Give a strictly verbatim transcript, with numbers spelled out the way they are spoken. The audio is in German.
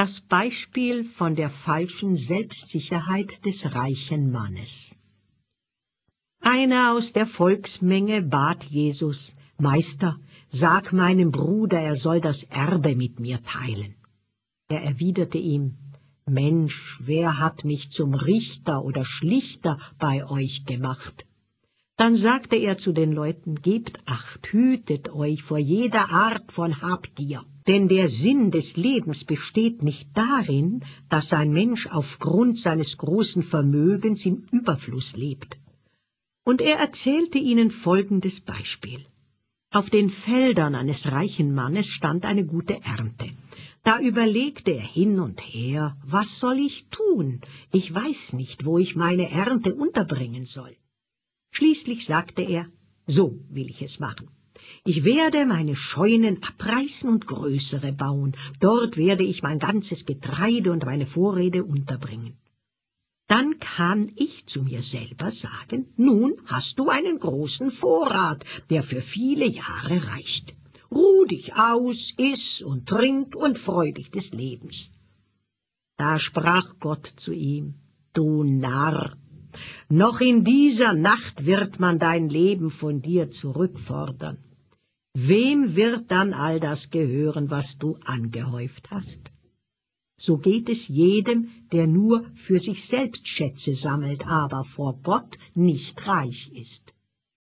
Das Beispiel von der falschen Selbstsicherheit des reichen Mannes. Einer aus der Volksmenge bat Jesus: »Meister, sag meinem Bruder, er soll das Erbe mit mir teilen.« Er erwiderte ihm: »Mensch, wer hat mich zum Richter oder Schlichter bei euch gemacht?« Dann sagte er zu den Leuten: »Gebt Acht, hütet euch vor jeder Art von Habgier, denn der Sinn des Lebens besteht nicht darin, dass ein Mensch aufgrund seines großen Vermögens im Überfluss lebt.« Und er erzählte ihnen folgendes Beispiel. Auf den Feldern eines reichen Mannes stand eine gute Ernte. Da überlegte er hin und her: »Was soll ich tun? Ich weiß nicht, wo ich meine Ernte unterbringen soll.« Schließlich sagte er: »So will ich es machen. Ich werde meine Scheunen abreißen und größere bauen. Dort werde ich mein ganzes Getreide und meine Vorräte unterbringen. Dann kann ich zu mir selber sagen: Nun hast du einen großen Vorrat, der für viele Jahre reicht. Ruh dich aus, iss und trink und freu dich des Lebens.« Da sprach Gott zu ihm: »Du Narr, noch in dieser Nacht wird man dein Leben von dir zurückfordern. Wem wird dann all das gehören, was du angehäuft hast?« So geht es jedem, der nur für sich selbst Schätze sammelt, aber vor Gott nicht reich ist.